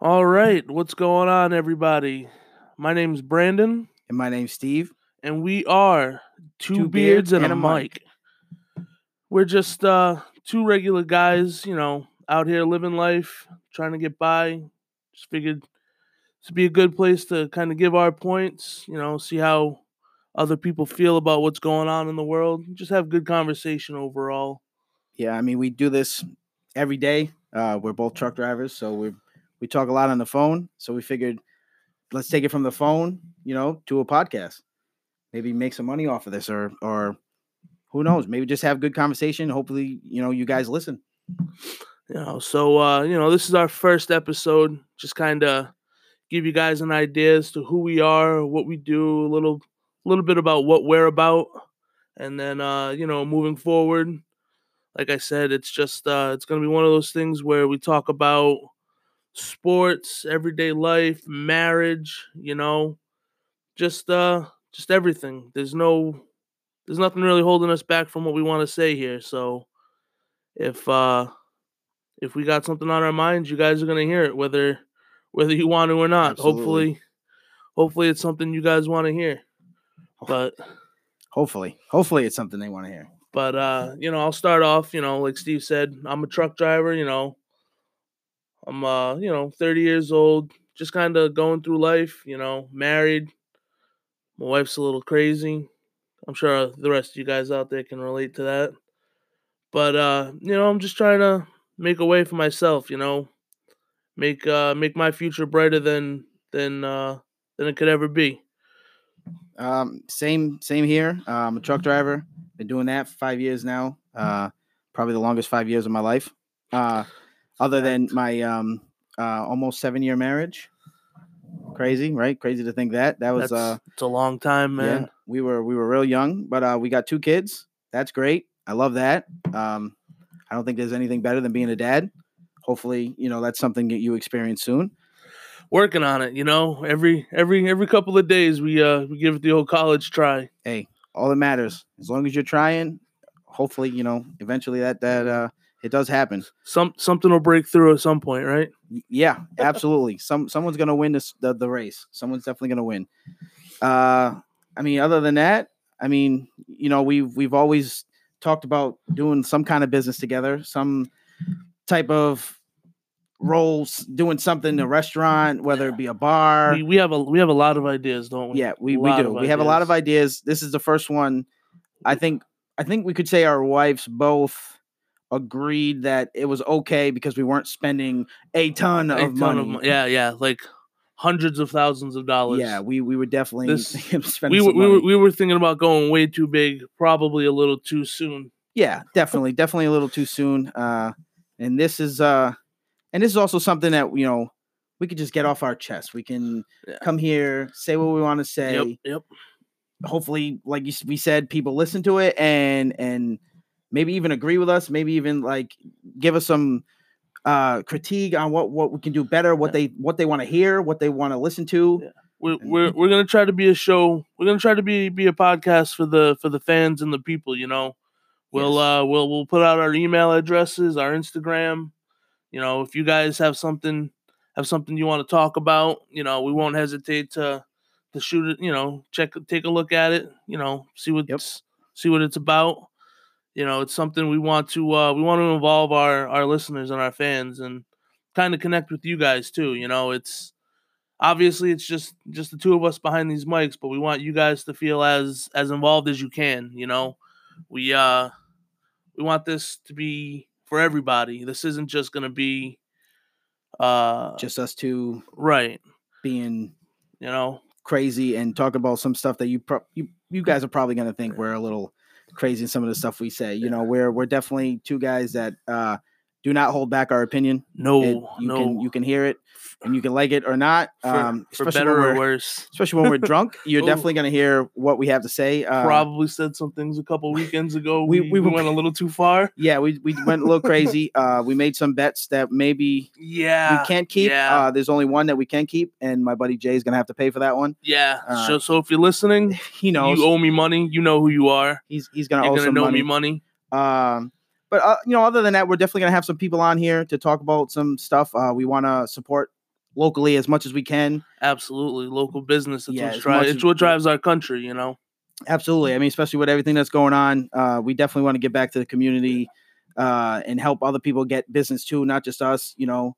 All right, what's going on, everybody? My name's Brandon, And my name's Steve. and we are Two Two Beards Beards and a and a Mic. Mic. We're just two regular guys, out here living life, trying to get by. Just figured this would be a good place to kind of give our points, see how other people feel about what's going on in the world. Just have good conversation overall. Yeah, I mean, we do this every day. We're both truck drivers, so we talk a lot on the phone. So we figured let's take it from the phone, to a podcast. Maybe make some money off of this, or who knows? Maybe just have good conversation. Hopefully, you guys listen. This is our first episode. Just kind of give you guys an idea as to who we are, what we do, a little bit about what we're about, and then moving forward, like I said, it's just it's gonna be one of those things where we talk about sports, everyday life, marriage, just everything. There's nothing really holding us back from what we want to say here. So if uh if we got something on our minds, you guys are gonna hear it, whether you want to or not. Absolutely. Hopefully it's something you guys want to hear. But Hopefully it's something they want to hear. I'll start off, like Steve said, I'm a truck driver, I'm 30 years old, just kind of going through life, married. My wife's a little crazy. I'm sure the rest of you guys out there can relate to that. But I'm just trying to make a way for myself, make my future brighter than it could ever be. Same here. I'm a truck driver. Been doing that for 5 years now. Probably the longest 5 years of my life. Other than my almost 7-year marriage. Crazy, right? Crazy to think that was it's a long time, man. Yeah, we were real young, but we got 2 kids. That's great. I love that. I don't think there's anything better than being a dad. Hopefully, that's something that you experience soon. Working on it, every couple of days we give it the old college try. Hey, all that matters, as long as you're trying, hopefully, eventually that it does happen. Something will break through at some point, right? Yeah, absolutely. Someone's gonna win the race. Someone's definitely gonna win. I mean, other than that, we've always talked about doing some kind of business together, some type of roles, doing something in a restaurant, whether it be a bar. We have a lot of ideas, don't we? Yeah, we do. We have a lot of ideas. This is the first one. I think we could say our wives both agreed that it was okay because we weren't spending a ton of money. Yeah, like hundreds of thousands of dollars. Yeah, we were definitely spending we were thinking about going way too big, probably a little too soon. Yeah, definitely a little too soon. And this is also something that we could just get off our chest. We can come here, say what we want to say. Yep. Hopefully, like we said, people listen to it and maybe even agree with us. Maybe even like give us some critique on what we can do better, what they want to hear, what they want to listen to. Yeah. We're gonna try to be a show. We're gonna try to be a podcast for the fans and the people. We'll put out our email addresses, our Instagram. If you guys have something you want to talk about, we won't hesitate to shoot it. Take a look at it. See what it's about. It's something we want to involve our listeners and our fans and kind of connect with you guys too. It's obviously it's just the two of us behind these mics, but we want you guys to feel as involved as you can. We want this to be for everybody. This isn't just going to be just us two, right? Being crazy and talk about some stuff that you guys are probably going to think we're a little crazy in some of the stuff we say. We're definitely two guys that do not hold back our opinion. You can hear it and you can like it or not. For better or worse. Especially when we're drunk, you're definitely going to hear what we have to say. Probably said some things a couple weekends ago. We went a little too far. Yeah, we went a little crazy. We made some bets that maybe we can't keep. Yeah. There's only one that we can keep, and my buddy Jay is going to have to pay for that one. Yeah. So if you're listening, he knows you owe me money. You know who you are. He's going to owe some money. Me money. But other than that, we're definitely going to have some people on here to talk about some stuff. We want to support locally as much as we can. Absolutely, local business. Yeah, It's what drives our country. You know. Absolutely. I mean, especially with everything that's going on, we definitely want to get back to the community and help other people get business too, not just us.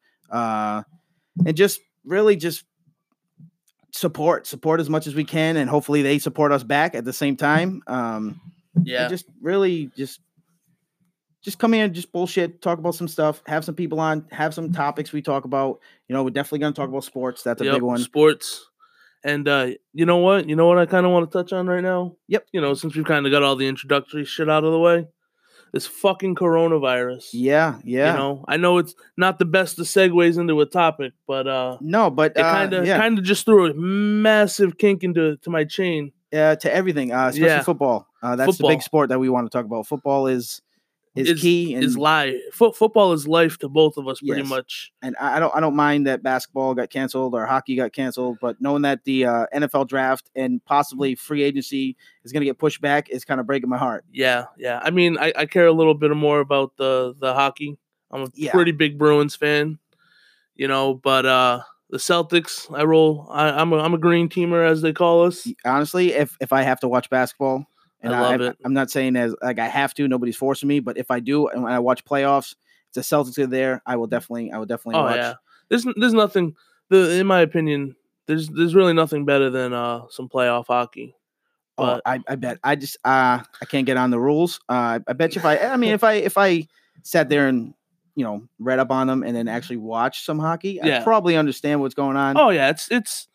And just really just support as much as we can, and hopefully they support us back at the same time. Yeah. And just really just come here and just bullshit, talk about some stuff, have some people on, have some topics we talk about. We're definitely going to talk about sports. That's a big one. Sports. And you know what? You know what I kind of want to touch on right now? Yep. Since we've kind of got all the introductory shit out of the way, this fucking coronavirus. Yeah. I know it's not the best of segues into a topic, but no, but it kind of just threw a massive kink into my chain. To everything, especially football. That's the big sport that we want to talk about. Football is key and is life. Football is life to both of us, pretty much. And I don't mind that basketball got canceled or hockey got canceled, but knowing that the NFL draft and possibly free agency is going to get pushed back is kind of breaking my heart. Yeah. I mean, I care a little bit more about the hockey. I'm a pretty big Bruins fan, but the Celtics, I'm a green teamer, as they call us. Honestly, if I have to watch basketball. And I love it. I'm not saying as like I have to. Nobody's forcing me. But if I do, and when I watch playoffs, if the Celtics are there, I will definitely watch. Yeah. There's nothing. In my opinion, there's really nothing better than some playoff hockey. But I bet. I just I can't get on the rules. I bet you if I sat there and read up on them and then actually watch some hockey, I'd probably understand what's going on. Oh yeah, it's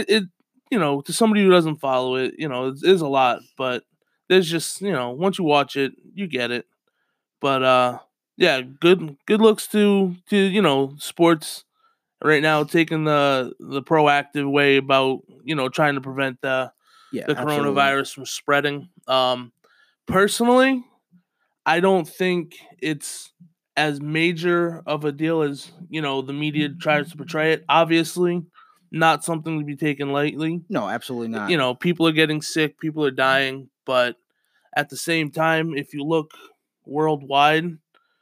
to somebody who doesn't follow it, it is a lot, but. There's just, once you watch it, you get it. But good looks to sports right now, taking the proactive way about trying to prevent the coronavirus from spreading. Personally, I don't think it's as major of a deal as the media tries to portray it. Obviously, not something to be taken lightly. No, absolutely not. People are getting sick, people are dying. But at the same time, if you look worldwide,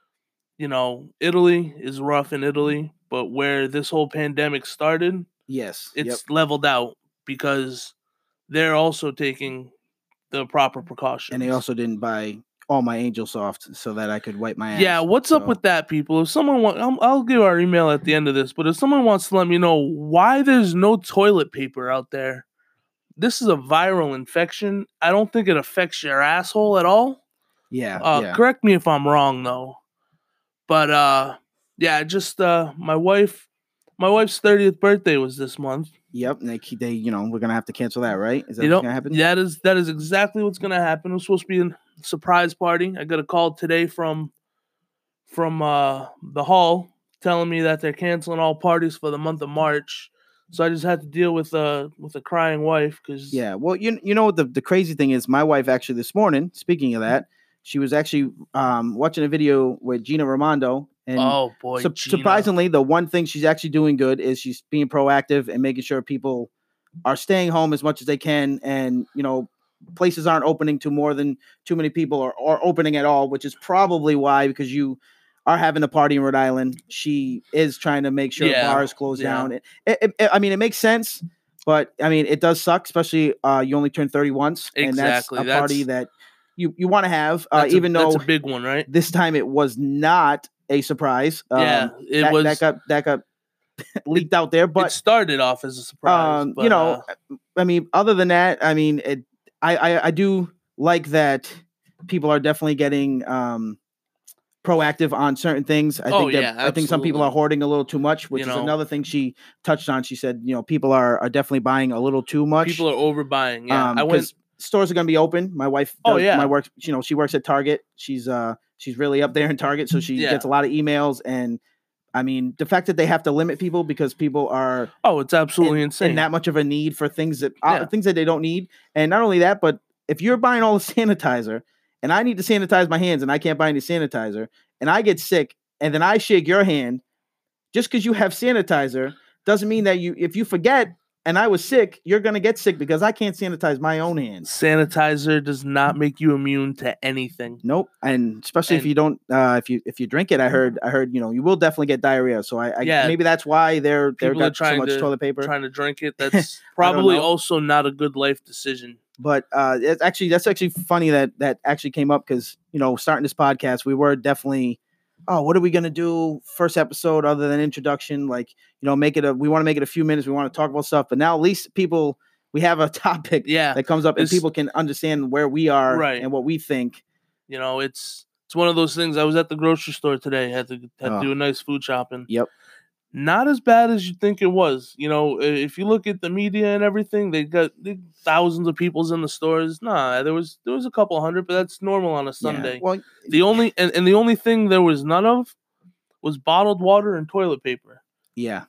Italy is rough in Italy, but where this whole pandemic started, it's leveled out because they're also taking the proper precautions. And they also didn't buy all my Angel Soft so that I could wipe my ass. Yeah, what's up with that, people? If someone I'll give our email at the end of this, but if someone wants to let me know why there's no toilet paper out there, this is a viral infection. I don't think it affects your asshole at all. Yeah. Correct me if I'm wrong, though. But just my wife's 30th birthday was this month. Yep, and they we're gonna have to cancel that, right? Is that what's gonna happen? That is exactly what's gonna happen. It was supposed to be a surprise party. I got a call today from the hall telling me that they're canceling all parties for the month of March. So I just had to deal with a crying wife because well, the crazy thing is my wife actually this morning, speaking of that, she was actually watching a video with Gina Raimondo, and oh boy, surprisingly, the one thing she's actually doing good is she's being proactive and making sure people are staying home as much as they can, and places aren't opening to more than too many people or opening at all, which is probably why, because you are having a party in Rhode Island, she is trying to make sure bars close down. It makes sense, but it does suck, especially you only turn 30 once, and that's a party that you want to have, even though that's a big one, right? This time it was not a surprise. It was that got leaked out there, but it started off as a surprise. Other than that, I do like that people are definitely getting proactive on certain things. I think some people are hoarding a little too much, which is another thing she touched on. She said, people are definitely buying a little too much. People are overbuying. Yeah, stores are going to be open. My wife does my work. She works at Target. She's really up there in Target, so she gets a lot of emails. And the fact that they have to limit people because people are it's absolutely insane. And that much of a need for things that they don't need. And not only that, but if you're buying all the sanitizer and I need to sanitize my hands and I can't buy any sanitizer and I get sick and then I shake your hand, just because you have sanitizer doesn't mean that if you forget, and I was sick, you're gonna get sick because I can't sanitize my own hands. Sanitizer does not make you immune to anything. Nope, and especially if you don't, if you drink it, I heard, you will definitely get diarrhea. So I maybe that's why they're got so much toilet paper. Trying to drink it. That's probably also not a good life decision. But that's actually funny that actually came up because starting this podcast, we were definitely, what are we gonna do first episode other than introduction? Like we want to make it a few minutes. We want to talk about stuff, but now at least we have a topic that comes up and people can understand where we are and what we think. It's one of those things. I was at the grocery store today. Had to do a nice food shopping. Yep. Not as bad as you think it was. If you look at the media and everything, they got thousands of people's in the stores. Nah, there was a couple hundred, but that's normal on a Sunday. Yeah. Well, the only thing there was none of was bottled water and toilet paper. Yeah.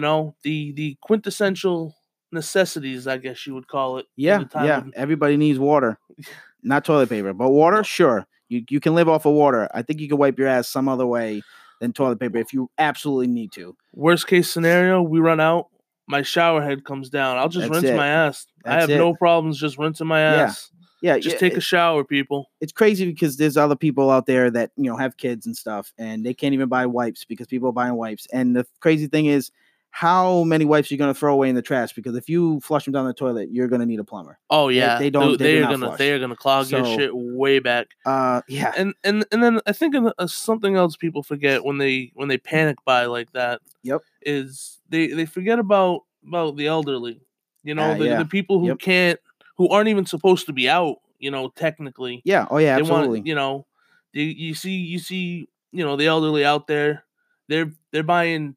The quintessential necessities, I guess you would call it. Yeah. Everybody needs water, not toilet paper, but water. Sure, you can live off of water. I think you can wipe your ass some other way than toilet paper if you absolutely need to. Worst case scenario, we run out. My shower head comes down. I'll just rinse my ass. I have no problems just rinsing my ass. Yeah. Just take a shower, people. It's crazy because there's other people out there that have kids and stuff, and they can't even buy wipes because people are buying wipes. And the crazy thing is, how many wipes are you going to throw away in the trash? Because if you flush them down the toilet, you're going to need a plumber. Oh yeah, they are gonna clog your shit way back. Yeah, and then I think something else people forget when they panic buy like that. Yep, is they forget about the elderly. The people who who aren't even supposed to be out. Technically. Yeah. Oh yeah. Absolutely. You see. The elderly out there. They're buying.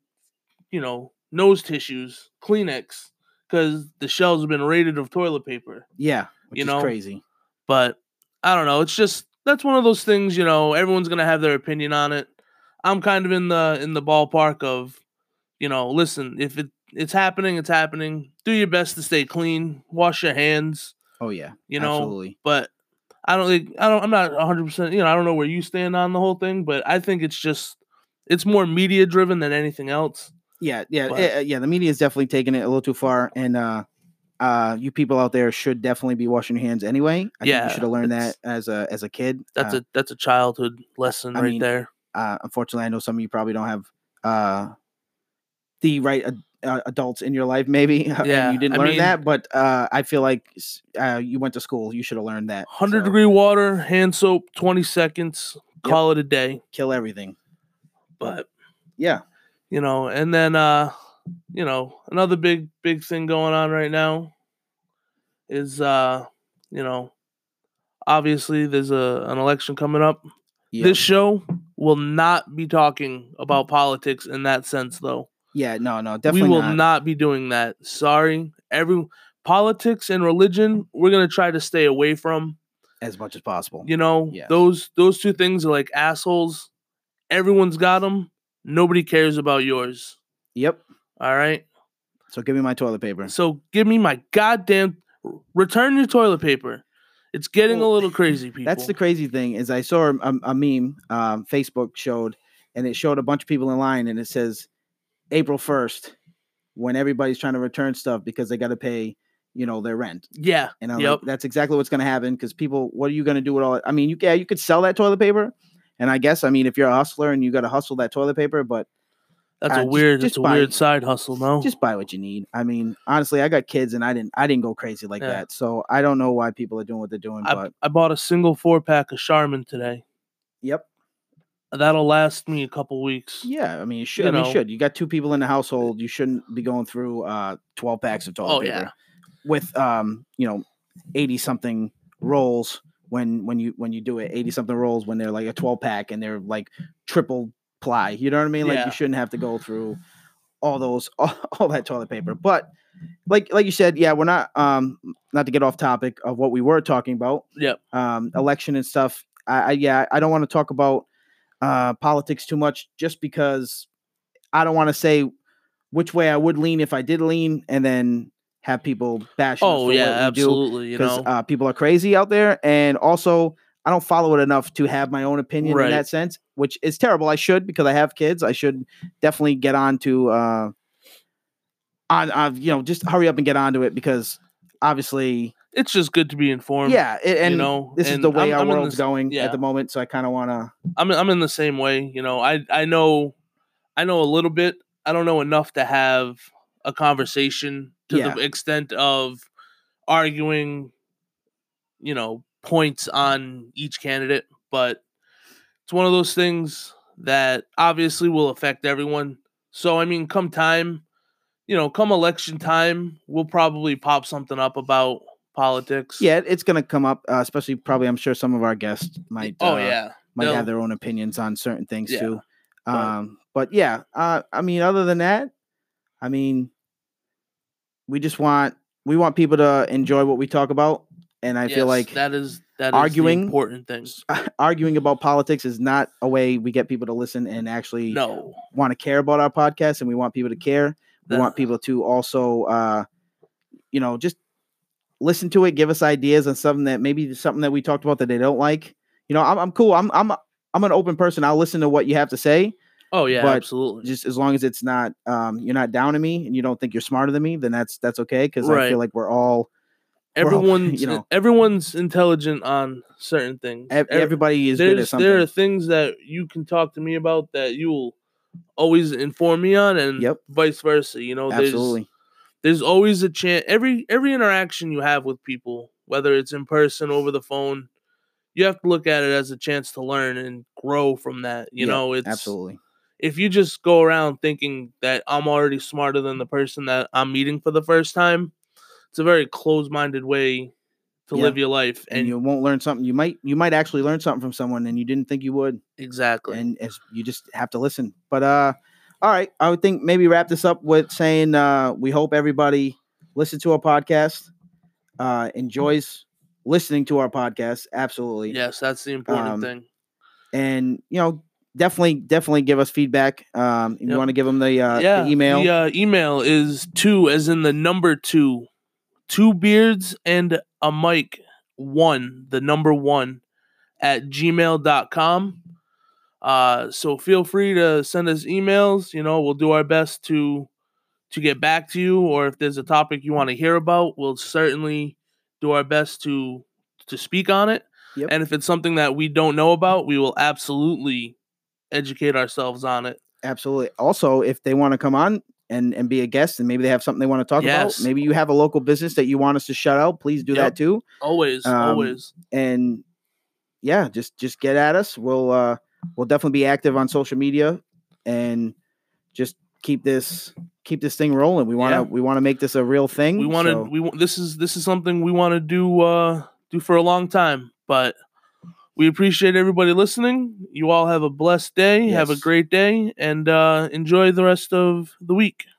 Nose tissues, Kleenex, because the shelves have been raided of toilet paper. Yeah, which is crazy. But I don't know. It's just that's one of those things. Everyone's gonna have their opinion on it. I'm kind of in the ballpark of, listen, if it's happening, it's happening. Do your best to stay clean. Wash your hands. Oh yeah, absolutely. But I'm not 100%. I don't know where you stand on the whole thing, but I think it's more media driven than anything else. Yeah. The media is definitely taking it a little too far, and you people out there should definitely be washing your hands anyway. I think you should have learned that as a kid. That's a childhood lesson there. Unfortunately, I know some of you probably don't have the right adults in your life, maybe. And you didn't learn that, but I feel like you went to school. You should have learned that. 100-degree water, hand soap, 20 seconds, call it a day. Kill everything. But yeah. And then, another big thing going on right now is, obviously there's an election coming up. Yep. This show will not be talking about politics in that sense, though. Yeah, no, definitely we will not be doing that. Sorry. Politics and religion, we're going to try to stay away from. As much as possible. Those two things are like assholes. Everyone's got them. Nobody cares about yours. Yep. All right. So give me my toilet paper. So give me my goddamn. Return your toilet paper. It's getting a little crazy, people. That's the crazy thing is I saw a meme Facebook showed, and it showed a bunch of people in line, and it says April 1st when everybody's trying to return stuff because they got to pay, their rent. Yeah. And I'm like, that's exactly what's going to happen because people, what are you going to do with all? I mean, you could sell that toilet paper. And I guess, if you're a hustler and you got to hustle that toilet paper, but that's a weird side hustle, no? Just buy what you need. Honestly, I got kids and I didn't go crazy like that. So I don't know why people are doing what they're doing. But I bought a single 4-pack of Charmin today. Yep. That'll last me a couple weeks. Yeah, you should. You should. You got 2 people in the household. You shouldn't be going through 12 packs of toilet paper with 80 something rolls. When you do it, 80 something rolls when they're like a 12 pack and they're like triple ply, you know what I mean? Like you shouldn't have to go through all that toilet paper. But like you said, we're not to get off topic of what we were talking about. Yep. Election and stuff. I don't want to talk about politics too much just because I don't want to say which way I would lean if I did lean and then have people bash. Oh yeah, absolutely. Because people are crazy out there, and also I don't follow it enough to have my own opinion in that sense, which is terrible. I should because I have kids. I should definitely get on to just hurry up and get onto it, because obviously it's just good to be informed. Yeah, and this is the way our world's going at the moment. So I kind of want to. I'm in the same way. I know a little bit. I don't know enough to have a conversation to the extent of arguing, points on each candidate. But it's one of those things that obviously will affect everyone. So, I mean, come election time, we'll probably pop something up about politics. Yeah, it's going to come up, especially probably, I'm sure some of our guests might have their own opinions on certain things too. But yeah, I mean, other than that, I mean, we want people to enjoy what we talk about. And I feel like that is arguing, the important thing. Arguing about politics is not a way we get people to listen and actually want to care about our podcast. And we want people to care. We want people to also, just listen to it, give us ideas on something that we talked about that they don't like. I'm cool. I'm an open person. I'll listen to what you have to say. Oh yeah, but absolutely. Just as long as it's not, you're not down to me and you don't think you're smarter than me, then that's okay. Because I feel like everyone's intelligent on certain things. Everybody is good at something. There are things that you can talk to me about that you'll always inform me on, and vice versa. Absolutely. There's always a chance. Every interaction you have with people, whether it's in person, over the phone, you have to look at it as a chance to learn and grow from that. It's absolutely. If you just go around thinking that I'm already smarter than the person that I'm meeting for the first time, it's a very closed-minded way to live your life, and you won't learn something. You might actually learn something from someone, and you didn't think you would. Exactly. And you just have to listen. But all right, I would think maybe wrap this up with saying we hope everybody listens to our podcast, enjoys listening to our podcast. Absolutely. Yes, that's the important thing. And definitely give us feedback. You want to give them the email? The email is 2 as in the number 2 beards and a mic 1, the number 1 at gmail.com. So feel free to send us emails. We'll do our best to get back to you, or if there's a topic you want to hear about, we'll certainly do our best to speak on it. Yep. And if it's something that we don't know about, we will absolutely educate ourselves on it. Absolutely. Also, if they want to come on and be a guest, and maybe they have something they want to talk about, maybe you have a local business that you want us to shout out, please do that too. Always. And yeah, just get at us. We'll definitely be active on social media and just keep this thing rolling. We want to make this a real thing. This is something we want to do for a long time, but we appreciate everybody listening. You all have a blessed day. Yes. Have a great day, and enjoy the rest of the week.